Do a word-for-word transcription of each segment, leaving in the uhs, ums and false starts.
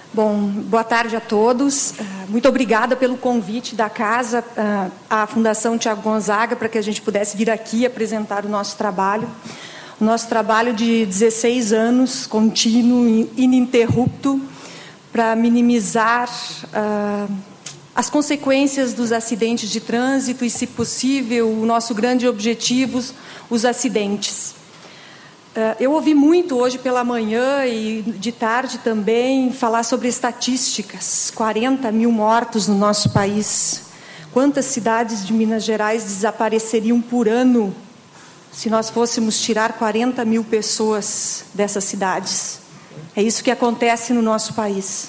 Bom, boa tarde a todos. Muito obrigada pelo convite da casa à Fundação Tiago Gonzaga para que a gente pudesse vir aqui apresentar o nosso trabalho. O nosso trabalho de dezesseis anos, contínuo, ininterrupto, para minimizar uh, as consequências dos acidentes de trânsito e, se possível, o nosso grande objetivo, os acidentes. Uh, eu ouvi muito hoje pela manhã e de tarde também falar sobre estatísticas. quarenta mil mortos no nosso país. Quantas cidades de Minas Gerais desapareceriam por ano se nós fôssemos tirar quarenta mil pessoas dessas cidades? É isso que acontece no nosso país.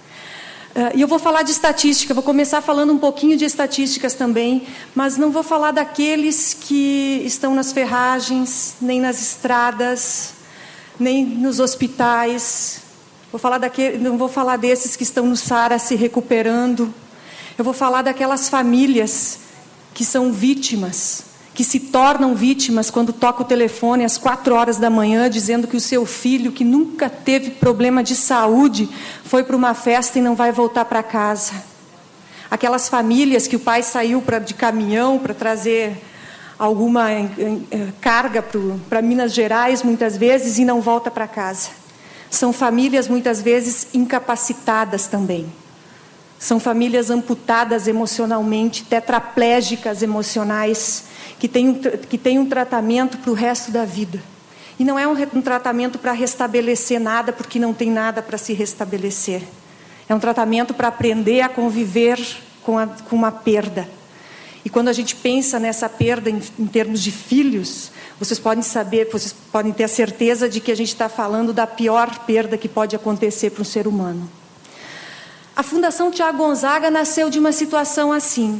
E eu vou falar de estatística, vou começar falando um pouquinho de estatísticas também, mas não vou falar daqueles que estão nas ferragens, nem nas estradas, nem nos hospitais. Vou falar daquele, não vou falar desses que estão no Saara se recuperando. Eu vou falar daquelas famílias que são vítimas, que se tornam vítimas quando toca o telefone às quatro horas da manhã, dizendo que o seu filho, que nunca teve problema de saúde, foi para uma festa e não vai voltar para casa. Aquelas famílias que o pai saiu pra, de caminhão para trazer alguma em, em, carga para Minas Gerais, muitas vezes, e não volta para casa. São famílias, muitas vezes, incapacitadas também. São famílias amputadas emocionalmente, tetraplégicas emocionais, que tem um, que tem um tratamento para o resto da vida. E não é um, um tratamento para restabelecer nada, porque não tem nada para se restabelecer. É um tratamento para aprender a conviver com, a, com uma perda. E quando a gente pensa nessa perda em, em termos de filhos, vocês podem saber, vocês podem ter a certeza de que a gente está falando da pior perda que pode acontecer para um ser humano. A Fundação Tiago Gonzaga nasceu de uma situação assim.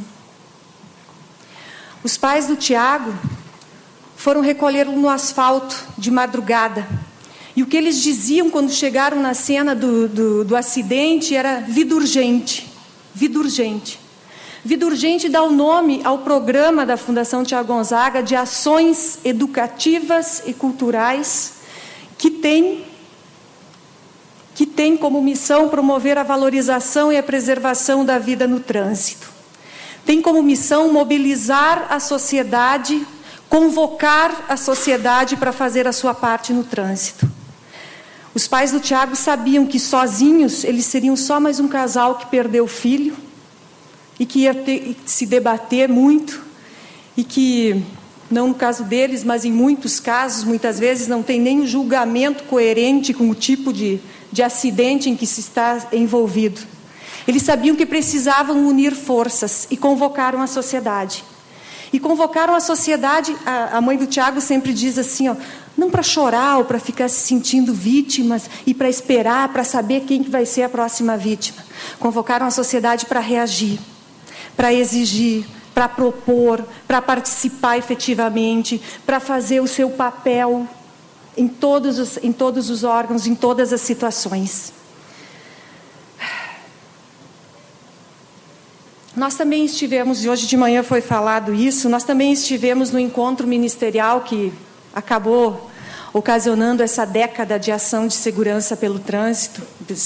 Os pais do Tiago foram recolhê-lo no asfalto de madrugada. E o que eles diziam quando chegaram na cena do, do, do acidente era vida urgente. Vida urgente. Vida urgente dá o nome ao programa da Fundação Tiago Gonzaga de ações educativas e culturais que tem, que tem como missão promover a valorização e a preservação da vida no trânsito. Tem como missão mobilizar a sociedade, convocar a sociedade para fazer a sua parte no trânsito. Os pais do Tiago sabiam que sozinhos eles seriam só mais um casal que perdeu o filho e que ia ter, se debater muito e que, não no caso deles, mas em muitos casos, muitas vezes não tem nem um julgamento coerente com o tipo de, de acidente em que se está envolvido. Eles sabiam que precisavam unir forças e convocaram a sociedade. E convocaram a sociedade, a, a mãe do Tiago sempre diz assim, ó, não para chorar ou para ficar se sentindo vítimas e para esperar, para saber quem que vai ser a próxima vítima. Convocaram a sociedade para reagir, para exigir, para propor, para participar efetivamente, para fazer o seu papel em todos os, em todos os órgãos, em todas as situações. Nós também estivemos, e hoje de manhã foi falado isso, nós também estivemos no encontro ministerial que acabou ocasionando essa década de ação de segurança pelo trânsito.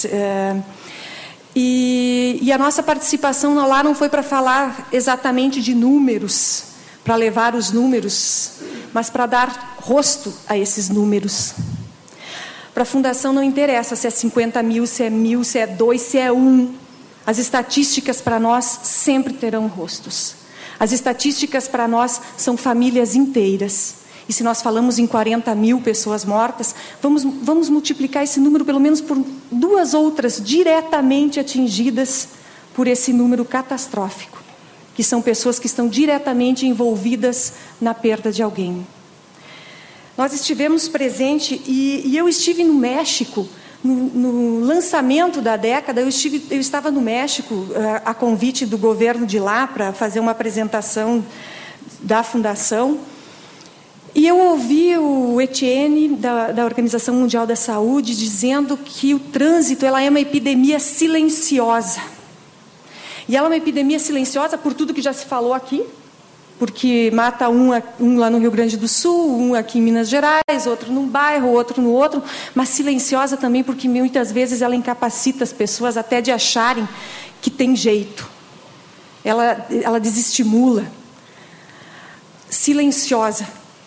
E, e a nossa participação lá não foi para falar exatamente de números, para levar os números, mas para dar rosto a esses números. Para a Fundação não interessa se é cinquenta mil, se é mil, se é dois, se é um. As estatísticas para nós sempre terão rostos. As estatísticas para nós são famílias inteiras. E se nós falamos em quarenta mil pessoas mortas, vamos, vamos multiplicar esse número pelo menos por duas outras diretamente atingidas por esse número catastrófico, que são pessoas que estão diretamente envolvidas na perda de alguém. Nós estivemos presentes e, e eu estive no México. No, no lançamento da década, eu, estive, eu estava no México, a, a convite do governo de lá, para fazer uma apresentação da Fundação. E eu ouvi o Etienne, da, da Organização Mundial da Saúde, dizendo que o trânsito ela é uma epidemia silenciosa. E ela é uma epidemia silenciosa por tudo que já se falou aqui, porque mata um, um lá no Rio Grande do Sul, um aqui em Minas Gerais, outro num bairro, outro no outro, mas silenciosa também porque muitas vezes ela incapacita as pessoas até de acharem que tem jeito. Ela, ela desestimula. Silenciosa.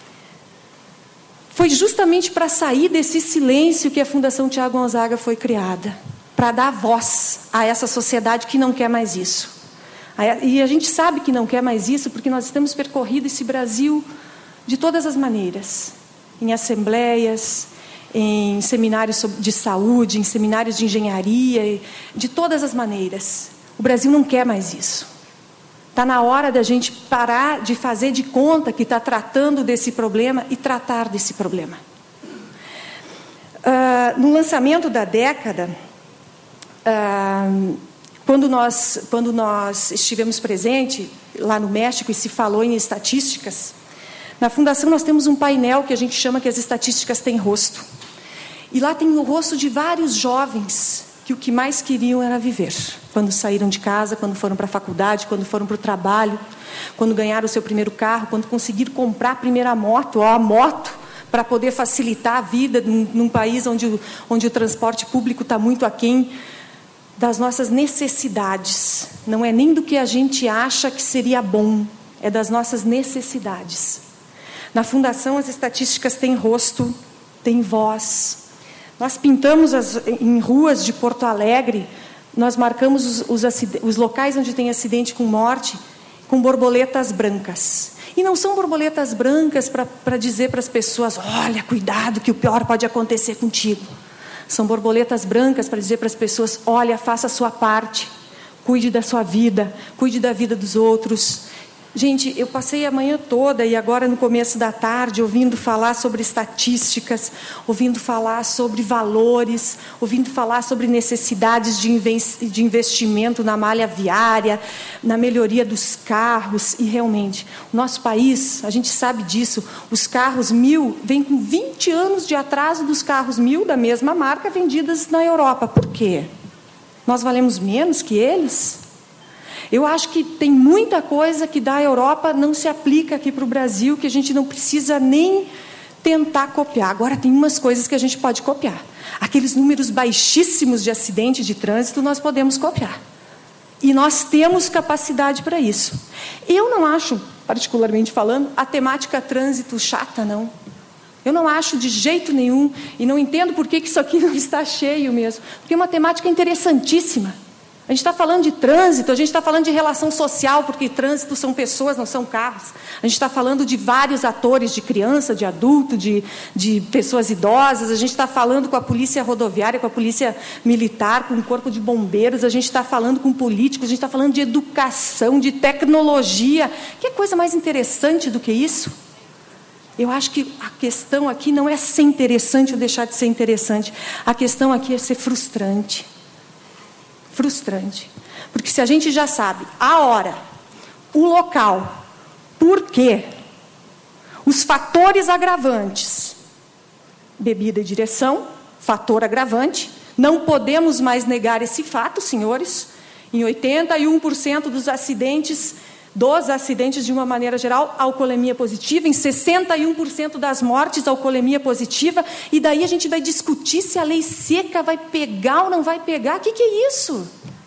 Foi justamente para sair desse silêncio que a Fundação Tiago Gonzaga foi criada, para dar voz a essa sociedade que não quer mais isso. E a gente sabe que não quer mais isso porque nós temos percorrido esse Brasil de todas as maneiras, em assembleias, em seminários de saúde, em seminários de engenharia, de todas as maneiras. O Brasil não quer mais isso. Está na hora da gente parar de fazer de conta que está tratando desse problema e tratar desse problema. Uh, no lançamento da década, uh, quando, nós, quando nós estivemos presentes lá no México e se falou em estatísticas, na Fundação nós temos um painel que a gente chama que as estatísticas têm rosto. E lá tem o rosto de vários jovens que o que mais queriam era viver. Quando saíram de casa, quando foram para a faculdade, quando foram para o trabalho, quando ganharam o seu primeiro carro, quando conseguiram comprar a primeira moto, ou a moto, para poder facilitar a vida num, num país onde o, onde o transporte público está muito aquém das nossas necessidades. Não é nem do que a gente acha que seria bom, é das nossas necessidades. Na Fundação, as estatísticas têm rosto, têm voz. Nós pintamos as, em ruas de Porto Alegre, nós marcamos os, os, os locais onde tem acidente com morte com borboletas brancas. E não são borboletas brancas para dizer para as pessoas, olha, cuidado que o pior pode acontecer contigo. São borboletas brancas para dizer para as pessoas, olha, faça a sua parte, cuide da sua vida, cuide da vida dos outros. Gente, eu passei a manhã toda e agora no começo da tarde ouvindo falar sobre estatísticas, ouvindo falar sobre valores, ouvindo falar sobre necessidades de investimento na malha viária, na melhoria dos carros. E realmente, o nosso país, a gente sabe disso, os carros mil vêm com vinte anos de atraso dos carros mil da mesma marca vendidas na Europa. Por quê? Nós valemos menos que eles? Eu acho que tem muita coisa que da Europa não se aplica aqui para o Brasil, que a gente não precisa nem tentar copiar. Agora, tem umas coisas que a gente pode copiar. Aqueles números baixíssimos de acidente de trânsito, nós podemos copiar. E nós temos capacidade para isso. Eu não acho, particularmente falando, a temática trânsito chata, não. Eu não acho de jeito nenhum, e não entendo por que isso aqui não está cheio mesmo. Porque é uma temática interessantíssima. A gente está falando de trânsito, a gente está falando de relação social, porque trânsito são pessoas, não são carros. A gente está falando de vários atores, de criança, de adulto, de, de pessoas idosas. A gente está falando com a polícia rodoviária, com a polícia militar, com o corpo de bombeiros. A gente está falando com políticos, a gente está falando de educação, de tecnologia. Que coisa mais interessante do que isso? Eu acho que a questão aqui não é ser interessante ou deixar de ser interessante. A questão aqui é ser frustrante. Frustrante. Porque se a gente já sabe a hora, o local, por quê, os fatores agravantes, bebida e direção, fator agravante, não podemos mais negar esse fato, senhores. Em oitenta e um por cento dos acidentes, dos acidentes de uma maneira geral, alcoolemia positiva, em sessenta e um por cento das mortes, alcoolemia positiva, e daí a gente vai discutir se a lei seca vai pegar ou não vai pegar. O que, que é isso?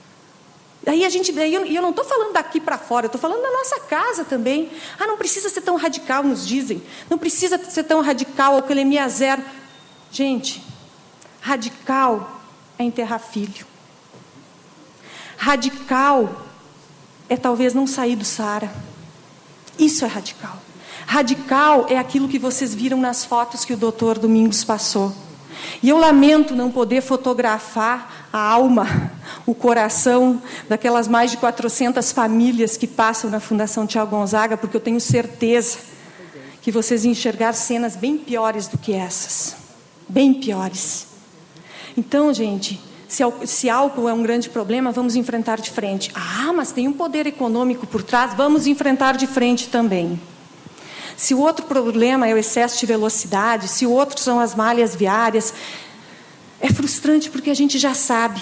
Daí a gente, daí eu, eu não estou falando daqui para fora, eu estou falando da nossa casa também. Ah, não precisa ser tão radical, nos dizem. Não precisa ser tão radical, alcoolemia zero. Gente, radical é enterrar filho. Radical é talvez não sair do Saara. Isso é radical. Radical é aquilo que vocês viram nas fotos que o doutor Domingos passou. E eu lamento não poder fotografar a alma, o coração daquelas mais de quatrocentas famílias que passam na Fundação Tiago Gonzaga, porque eu tenho certeza que vocês iam enxergar cenas bem piores do que essas. Bem piores. Então, gente, se, se álcool é um grande problema, vamos enfrentar de frente. Ah, mas tem um poder econômico por trás, vamos enfrentar de frente também. Se o outro problema é o excesso de velocidade, se o outro são as malhas viárias, é frustrante porque a gente já sabe.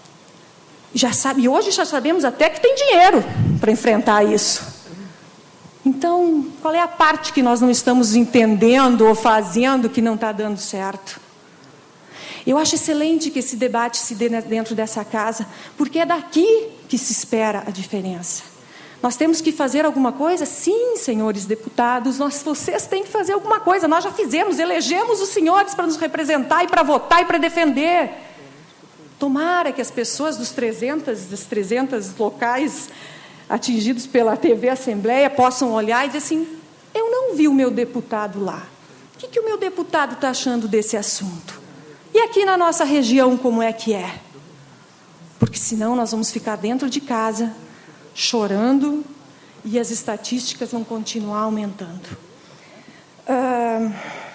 Já sabe, e hoje já sabemos até que tem dinheiro para enfrentar isso. Então, qual é a parte que nós não estamos entendendo ou fazendo que não está dando certo? Eu acho excelente que esse debate se dê dentro dessa casa, porque é daqui que se espera a diferença. Nós temos que fazer alguma coisa? Sim, senhores deputados, nós, vocês têm que fazer alguma coisa. Nós já fizemos, elegemos os senhores para nos representar e para votar e para defender. Tomara que as pessoas dos trezentos, dos trezentos locais atingidos pela T V Assembleia possam olhar e dizer assim, eu não vi o meu deputado lá. O que, que o meu deputado está achando desse assunto? E aqui na nossa região, como é que é? Porque senão nós vamos ficar dentro de casa, chorando, e as estatísticas vão continuar aumentando. Ah,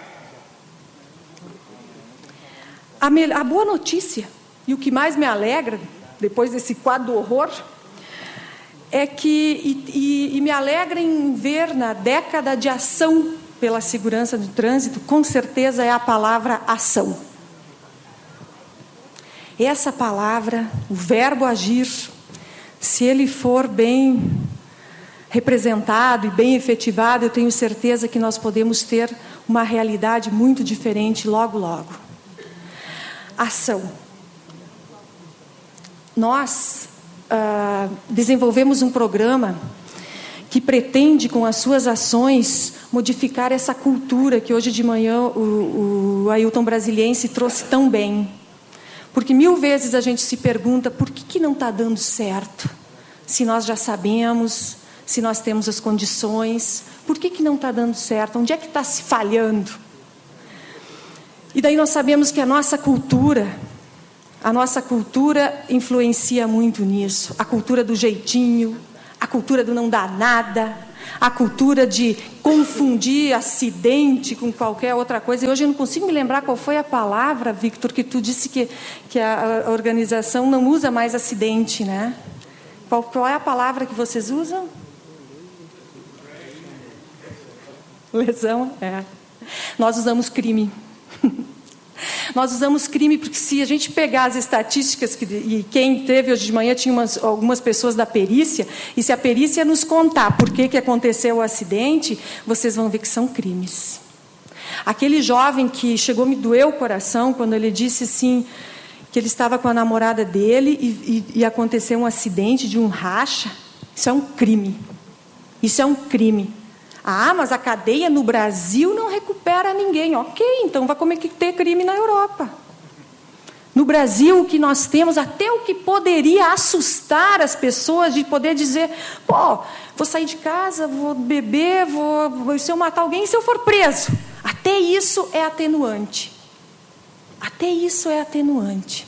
a, me, a boa notícia, e o que mais me alegra, depois desse quadro do horror, é que, e, e, e me alegra em ver na década de ação pela segurança do trânsito, com certeza é a palavra ação. Essa palavra, o verbo agir, se ele for bem representado e bem efetivado, eu tenho certeza que nós podemos ter uma realidade muito diferente logo, logo. Ação. Nós ah, desenvolvemos um programa que pretende, com as suas ações, modificar essa cultura que hoje de manhã o, o Ailton Brasiliense trouxe tão bem. Porque mil vezes a gente se pergunta por que, que não está dando certo? Se nós já sabemos, se nós temos as condições, por que, que não está dando certo? Onde é que está se falhando? E daí nós sabemos que a nossa cultura, a nossa cultura influencia muito nisso. A cultura do jeitinho, a cultura do não dar nada, a cultura de confundir acidente com qualquer outra coisa. E hoje eu não consigo me lembrar qual foi a palavra, Victor, que tu disse que, que a, a organização não usa mais acidente, né? Qual, qual é a palavra que vocês usam? Lesão, é. Nós usamos crime. Nós usamos crime porque se a gente pegar as estatísticas, que, e quem teve hoje de manhã tinha umas, algumas pessoas da perícia, e se a perícia nos contar por que, que aconteceu o acidente, vocês vão ver que são crimes. Aquele jovem que chegou, me doeu o coração quando ele disse assim, que ele estava com a namorada dele e, e, e aconteceu um acidente de um racha, isso é um crime. Isso é um crime. Ah, mas a cadeia no Brasil não recupera ninguém. Ok, então vai cometer crime na Europa. No Brasil, o que nós temos, até o que poderia assustar as pessoas, de poder dizer, pô, vou sair de casa, vou beber, vou, vou, se eu matar alguém, se eu for preso. Até isso é atenuante. Até isso é atenuante.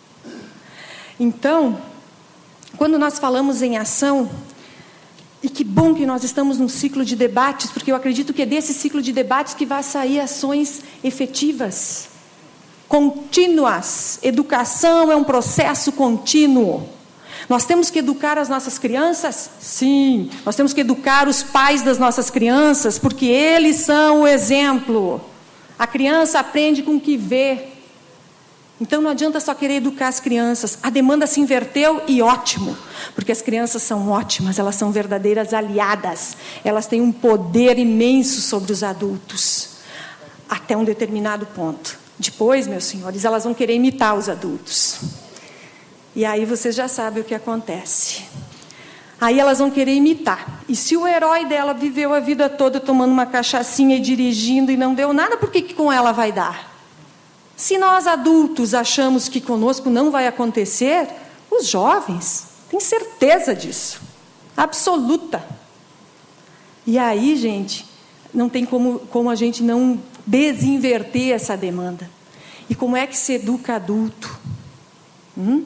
Então, quando nós falamos em ação, e que bom que nós estamos num ciclo de debates, porque eu acredito que é desse ciclo de debates que vai sair ações efetivas, contínuas. Educação é um processo contínuo. Nós temos que educar as nossas crianças? Sim. Nós temos que educar os pais das nossas crianças, porque eles são o exemplo. A criança aprende com o que vê. Então não adianta só querer educar as crianças. A demanda se inverteu e ótimo, porque as crianças são ótimas, elas são verdadeiras aliadas. Elas têm um poder imenso sobre os adultos, até um determinado ponto. Depois, meus senhores, elas vão querer imitar os adultos. E aí vocês já sabem o que acontece. Aí elas vão querer imitar. E se o herói dela viveu a vida toda tomando uma cachaçinha e dirigindo e não deu nada, por que que com ela vai dar? Se nós adultos achamos que conosco não vai acontecer, os jovens têm certeza disso, absoluta. E aí, gente, não tem como, como a gente não desinverter essa demanda. E como é que se educa adulto? Hum?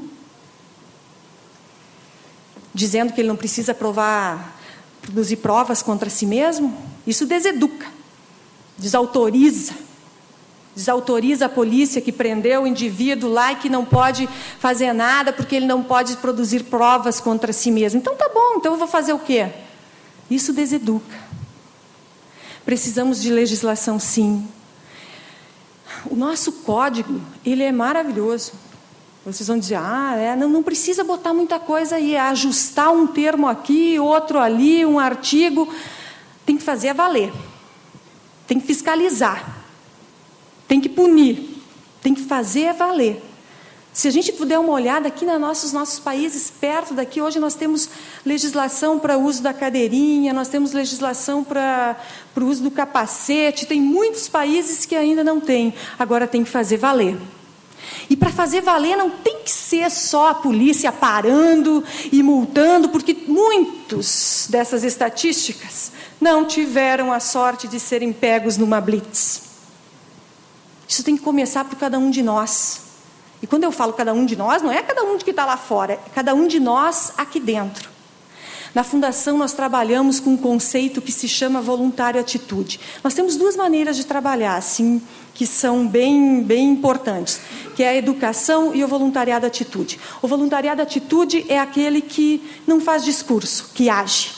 Dizendo que ele não precisa provar, produzir provas contra si mesmo? Isso deseduca, desautoriza. Desautoriza a polícia que prendeu o indivíduo lá e que não pode fazer nada porque ele não pode produzir provas contra si mesmo. Então tá bom, então eu vou fazer o quê? Isso deseduca. Precisamos de legislação, sim. O nosso código, ele é maravilhoso. Vocês vão dizer, ah, é, não, não precisa botar muita coisa aí, é ajustar um termo aqui, outro ali, um artigo. tem que fazer a valer, tem que fiscalizar, tem que punir, tem que fazer a valer. Se a gente puder uma olhada aqui nos nossos, nossos países, perto daqui, hoje nós temos legislação para o uso da cadeirinha, nós temos legislação para, para o uso do capacete, tem muitos países que ainda não têm, agora tem que fazer valer. E para fazer valer não tem que ser só a polícia parando e multando, porque muitos dessas estatísticas não tiveram a sorte de serem pegos numa blitz. Isso tem que começar por cada um de nós. E quando eu falo cada um de nós, não é cada um que está lá fora, é cada um de nós aqui dentro. Na Fundação, nós trabalhamos com um conceito que se chama voluntário atitude. Nós temos duas maneiras de trabalhar, assim, que são bem, bem importantes, que é a educação e o voluntariado atitude. O voluntariado atitude é aquele que não faz discurso, que age.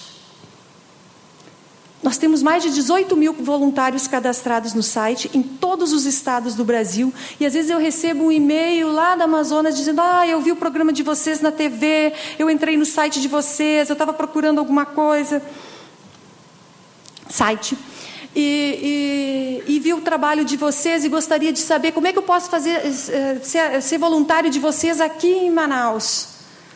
Nós temos mais de dezoito mil voluntários cadastrados no site, em todos os estados do Brasil, e às vezes eu recebo um e-mail lá da Amazonas dizendo: ah, eu vi o programa de vocês na T V, eu entrei no site de vocês, eu estava procurando alguma coisa, site, e, e, e vi o trabalho de vocês e gostaria de saber como é que eu posso fazer, ser, ser voluntário de vocês aqui em Manaus.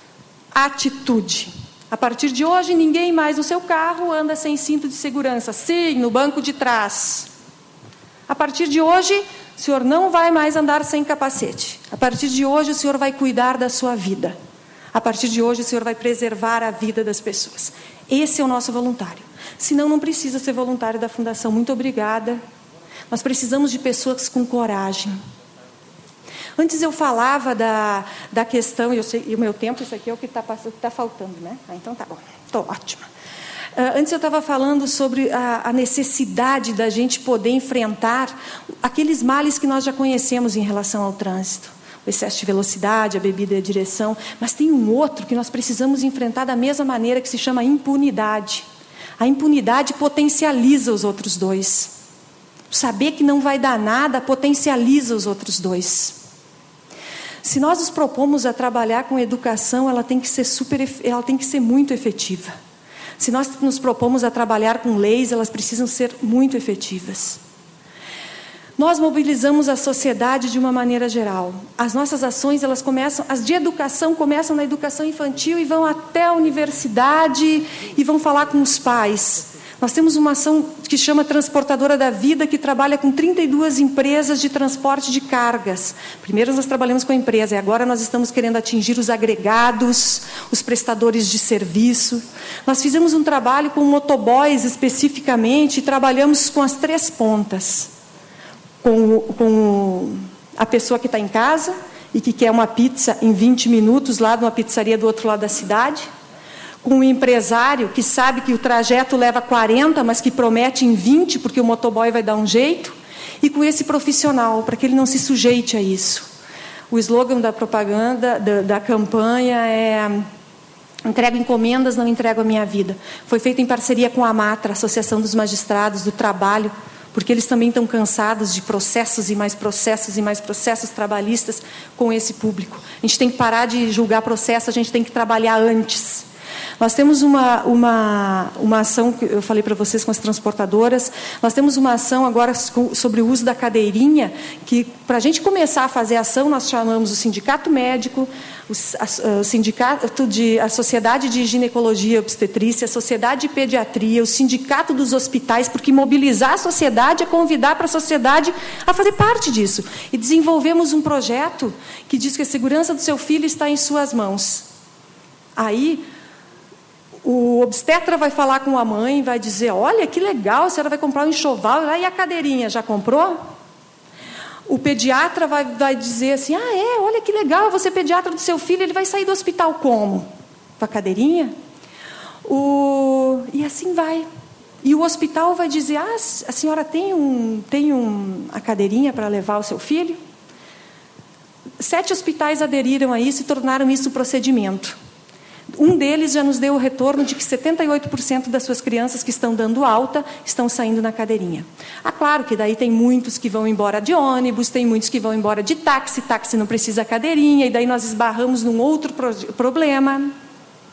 Atitude. A partir de hoje, ninguém mais no seu carro anda sem cinto de segurança. Sim, no banco de trás. A partir de hoje, o senhor não vai mais andar sem capacete. A partir de hoje, o senhor vai cuidar da sua vida. A partir de hoje, o senhor vai preservar a vida das pessoas. Esse é o nosso voluntário. Senão, não precisa ser voluntário da Fundação. Muito obrigada. Nós precisamos de pessoas com coragem. Antes eu falava da, da questão, e eu sei, e o meu tempo, isso aqui é o que está tá faltando, né? Ah, então tá bom, estou ótima. Uh, antes eu estava falando sobre a, a necessidade da gente poder enfrentar aqueles males que nós já conhecemos em relação ao trânsito. O excesso de velocidade, a bebida e a direção. Mas tem um outro que nós precisamos enfrentar da mesma maneira, que se chama impunidade. A impunidade potencializa os outros dois. Saber que não vai dar nada potencializa os outros dois. Se nós nos propomos a trabalhar com educação, ela tem que ser super, ela tem que ser muito efetiva. Se nós nos propomos a trabalhar com leis, elas precisam ser muito efetivas. Nós mobilizamos a sociedade de uma maneira geral. As nossas ações, elas começam, as de educação começam na educação infantil e vão até a universidade e vão falar com os pais. Nós temos uma ação que chama Transportadora da Vida, que trabalha com trinta e duas empresas de transporte de cargas. Primeiro nós trabalhamos com a empresa, e agora nós estamos querendo atingir os agregados, os prestadores de serviço. Nós fizemos um trabalho com motoboys especificamente, e trabalhamos com as três pontas. Com, com a pessoa que está em casa e que quer uma pizza em vinte minutos, lá numa pizzaria do outro lado da cidade. Com o empresário que sabe que o trajeto leva quarenta, mas que promete em vinte, porque o motoboy vai dar um jeito, e com esse profissional, para que ele não se sujeite a isso. O slogan da propaganda, da, da campanha é: entrego encomendas, não entrego a minha vida. Foi feito em parceria com a AMATRA, Associação dos Magistrados do Trabalho, porque eles também estão cansados de processos e mais processos e mais processos trabalhistas com esse público. A gente tem que parar de julgar processo, a gente tem que trabalhar antes. Nós temos uma, uma, uma ação, que eu falei para vocês com as transportadoras, nós temos uma ação agora sobre o uso da cadeirinha, que para a gente começar a fazer ação, nós chamamos o Sindicato Médico, o, a, o Sindicato de, a Sociedade de Ginecologia e Obstetrícia, a Sociedade de Pediatria, o Sindicato dos Hospitais, porque mobilizar a sociedade é convidar para a sociedade a fazer parte disso. E desenvolvemos um projeto que diz que a segurança do seu filho está em suas mãos. Aí o obstetra vai falar com a mãe, vai dizer: olha, que legal, a senhora vai comprar um enxoval, e a cadeirinha, já comprou? O pediatra vai, vai dizer assim: ah, é, olha que legal, eu vou ser pediatra do seu filho, ele vai sair do hospital como? Com a cadeirinha? O... E assim vai. E o hospital vai dizer: ah, a senhora tem, um, tem um, a cadeirinha para levar o seu filho? Sete hospitais aderiram a isso e tornaram isso um procedimento. Um deles já nos deu o retorno de que setenta e oito por cento das suas crianças que estão dando alta estão saindo na cadeirinha. Ah, claro que daí tem muitos que vão embora de ônibus, tem muitos que vão embora de táxi, táxi não precisa cadeirinha, e daí nós esbarramos num outro pro- problema,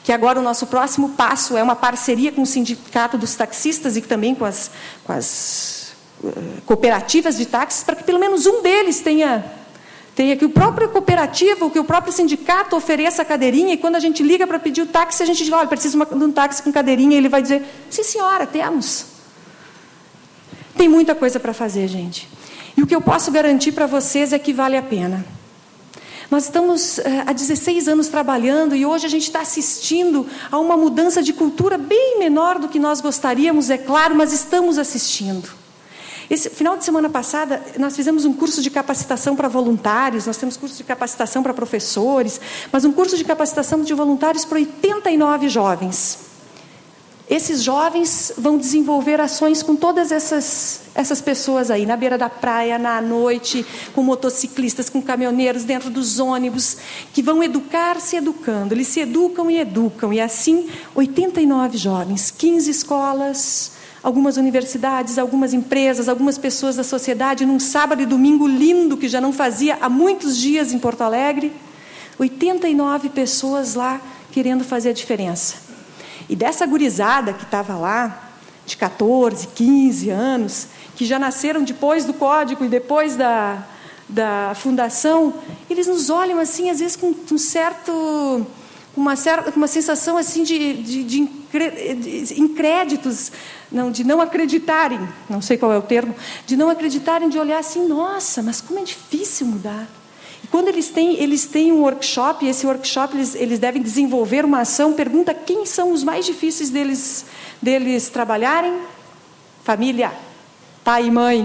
que agora o nosso próximo passo é uma parceria com o Sindicato dos Taxistas e também com as, com as uh, cooperativas de táxis, para que pelo menos um deles tenha, tenha que o próprio cooperativa, que o próprio sindicato ofereça a cadeirinha, e quando a gente liga para pedir o táxi, a gente diz, olha, preciso de um táxi com cadeirinha, e ele vai dizer, sim senhora, temos. Tem muita coisa para fazer, gente. E o que eu posso garantir para vocês é que vale a pena. Nós estamos uh, há dezesseis anos trabalhando e hoje a gente está assistindo a uma mudança de cultura bem menor do que nós gostaríamos, é claro, mas estamos assistindo. Esse final de semana passada, nós fizemos um curso de capacitação para voluntários, nós temos curso de capacitação para professores, mas um curso de capacitação de voluntários para oitenta e nove jovens. Esses jovens vão desenvolver ações com todas essas, essas pessoas aí, na beira da praia, na noite, com motociclistas, com caminhoneiros, dentro dos ônibus, que vão educar se educando. Eles se educam e educam. E assim, oitenta e nove jovens, quinze escolas, algumas universidades, algumas empresas, algumas pessoas da sociedade, num sábado e domingo lindo, que já não fazia há muitos dias em Porto Alegre. oitenta e nove pessoas lá querendo fazer a diferença. E dessa gurizada que estava lá, de catorze, quinze anos, que já nasceram depois do Código e depois da, da fundação, eles nos olham assim, às vezes com um certo, uma certa, uma sensação assim de, de, de, incré, de incréditos, não, de não acreditarem, não sei qual é o termo, de não acreditarem, de olhar assim, nossa, mas como é difícil mudar. Quando eles têm, eles têm um workshop, e esse workshop eles, eles devem desenvolver uma ação, pergunta quem são os mais difíceis deles, deles trabalharem? Família, pai e mãe.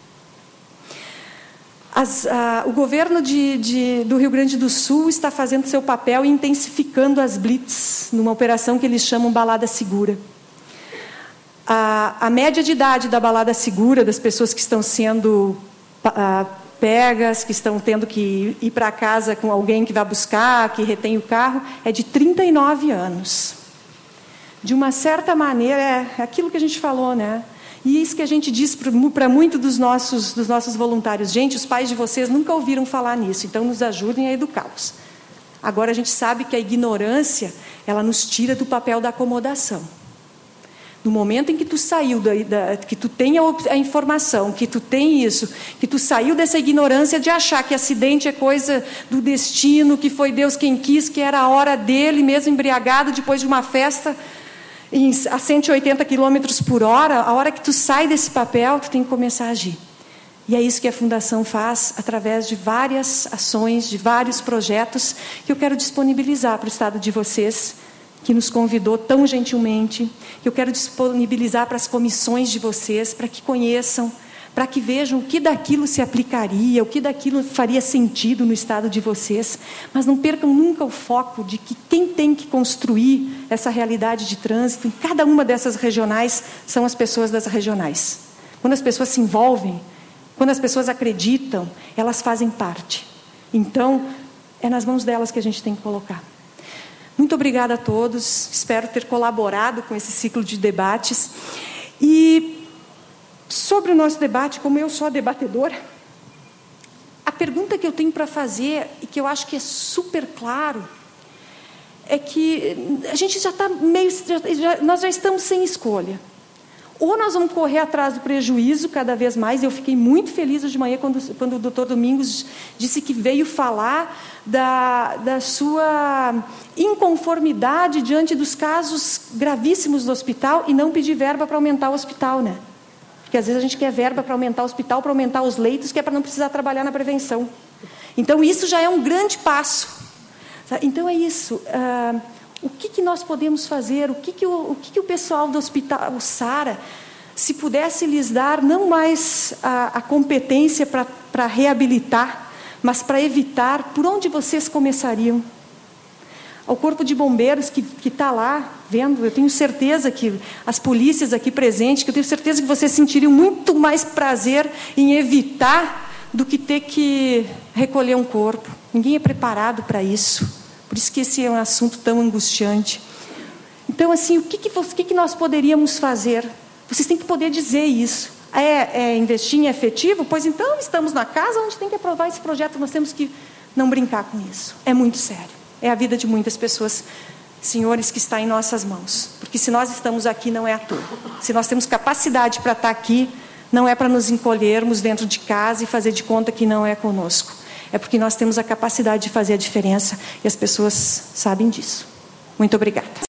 As, a, o governo de, de, do Rio Grande do Sul está fazendo seu papel e intensificando as blitz, numa operação que eles chamam Balada Segura. A, a média de idade da Balada Segura, das pessoas que estão sendo... A, pegas, que estão tendo que ir para casa com alguém que vai buscar, que retém o carro, é de trinta e nove anos. De uma certa maneira, é aquilo que a gente falou, né? E isso que a gente diz para muitos dos nossos, dos nossos voluntários. Gente, os pais de vocês nunca ouviram falar nisso, então nos ajudem a educá-los. Agora, a gente sabe que a ignorância, ela nos tira do papel da acomodação. No momento em que tu saiu, da, da, que tu tem a, a informação, que tu tem isso, que tu saiu dessa ignorância de achar que acidente é coisa do destino, que foi Deus quem quis, que era a hora dele, mesmo embriagado, depois de uma festa em, a cento e oitenta quilômetros por hora, a hora que tu sai desse papel, tu tem que começar a agir. E é isso que a Fundação faz, através de várias ações, de vários projetos, que eu quero disponibilizar para o estado de vocês, que nos convidou tão gentilmente, que eu quero disponibilizar para as comissões de vocês, para que conheçam, para que vejam o que daquilo se aplicaria, o que daquilo faria sentido no estado de vocês, mas não percam nunca o foco de que quem tem que construir essa realidade de trânsito em cada uma dessas regionais são as pessoas das regionais. Quando as pessoas se envolvem, quando as pessoas acreditam, elas fazem parte. Então, é nas mãos delas que a gente tem que colocar. Muito obrigada a todos, espero ter colaborado com esse ciclo de debates. E sobre o nosso debate, como eu sou a debatedora, a pergunta que eu tenho para fazer, e que eu acho que é super claro, é que a gente já está meio... Já, já, nós já estamos sem escolha. Ou nós vamos correr atrás do prejuízo cada vez mais, e eu fiquei muito feliz hoje de manhã quando, quando o doutor Domingos disse que veio falar da, da sua inconformidade diante dos casos gravíssimos do hospital e não pedir verba para aumentar o hospital, né? Porque às vezes a gente quer verba para aumentar o hospital, para aumentar os leitos, que é para não precisar trabalhar na prevenção. Então isso já é um grande passo. Então é isso. Uh, O que, que nós podemos fazer? O que, que, o, o, que, que o pessoal do Hospital Sara, se pudesse lhes dar não mais a, a competência para reabilitar, mas para evitar, por onde vocês começariam? Ao Corpo de Bombeiros que está lá, vendo, eu tenho certeza que as polícias aqui presentes, que eu tenho certeza que vocês sentiriam muito mais prazer em evitar do que ter que recolher um corpo. Ninguém é preparado para isso. Por isso que esse é um assunto tão angustiante. Então, assim, o que, que, o que, que nós poderíamos fazer? Vocês têm que poder dizer isso. É, é investir em efetivo? Pois então, estamos na casa onde tem que aprovar esse projeto. Nós temos que não brincar com isso. É muito sério. É a vida de muitas pessoas senhores, que está em nossas mãos. Porque se nós estamos aqui, não é à toa. Se nós temos capacidade para estar aqui, não é para nos encolhermos dentro de casa e fazer de conta que não é conosco. É porque nós temos a capacidade de fazer a diferença e as pessoas sabem disso. Muito obrigada.